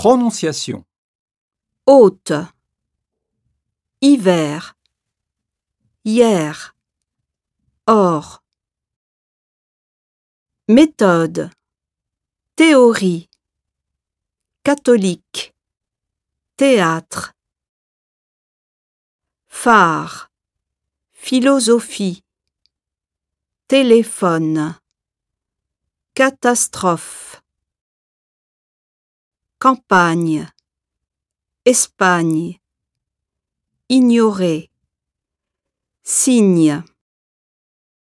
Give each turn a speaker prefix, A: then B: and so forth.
A: Prononciation.
B: Haute, hiver, hier, or. Méthode, théorie, catholique, théâtre. Phare, philosophie, téléphone, catastrophe. Campagne, Espagne, ignorer, signe.